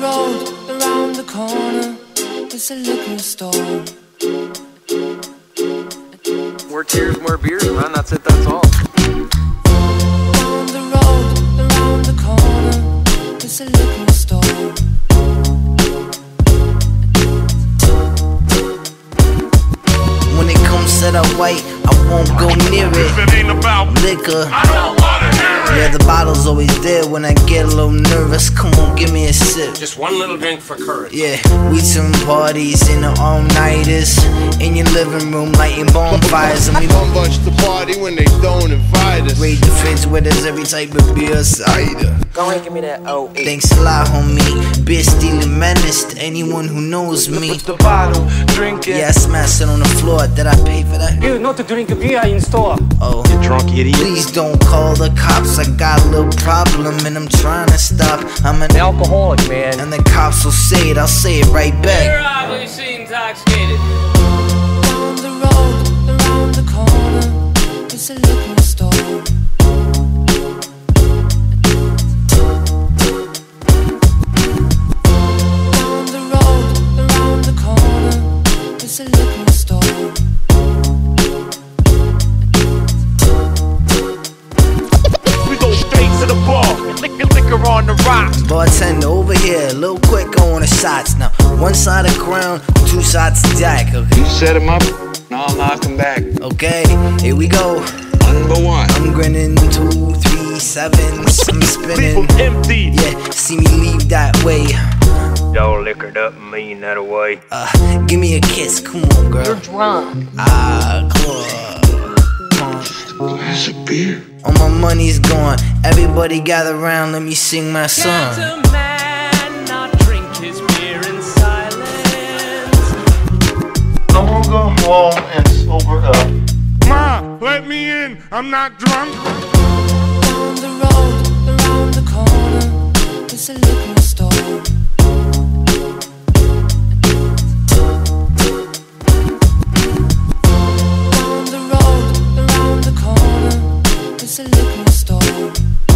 road, around the corner, there's a liquor store. More tears, more beers, man. That's it, that's all. Down the road, around the corner, there's a liquor store. When it comes to the white, I won't go near it. If it ain't about liquor, I don't wanna hear it. yeah, the bottle's always there when I get a little nervous. Come on, give me a sip. Just one little drink for courage. Yeah, we some parties in the all-nighters, in your living room lighting bonfires, and we One bunch to party when they don't invite us. raid the fridge with us every type of beer cider. Go ahead, give me that 08. Thanks a lot, homie. Beer stealing menace to anyone who knows me. What's the bottle? Drink it. Yeah, I smashed it on the floor. Did I pay for that? You not to drink beer in store. Oh, You drunk idiot. please don't call the cops. I got a little problem and I'm trying to stop. I'm an Alcoholic, man. and the cops will say it. I'll say it right back. You're obviously intoxicated. Down the road, around the corner, there's a liquor store. Down the road, around the corner, there's a liquor store. We go straight to the bar. Liquor on the rocks. Bartender over here, a little quicker on the shots. Now, one side of crown, two shots Jack. Okay, You set him up, now I'll knock him back. okay, here we go. Number one. I'm grinning 2, 3, 7. I'm spinning. People empty. Yeah, see me leave that way. Y'all liquored up and mean that away. Give me a kiss, come on, girl. You're drunk. Come on. Glass of beer. All my money's gone. Everybody gather round, let me sing my song. Can a man not drink his beer in silence? I'm gonna go home and sober up. Ma, let me in. I'm not drunk. Down the road, around the corner, there's a liquor store. Down the road, around the corner, there's a liquor store.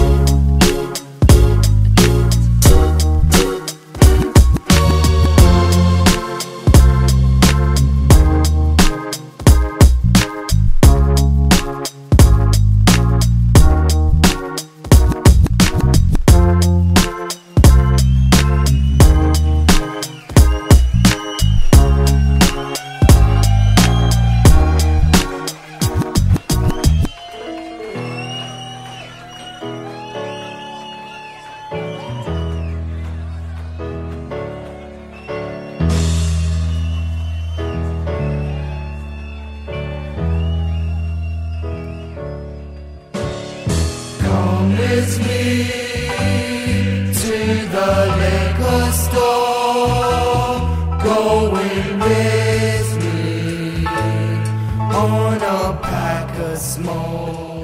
Come with me to the liquor store. Going with me on a pack of smoke.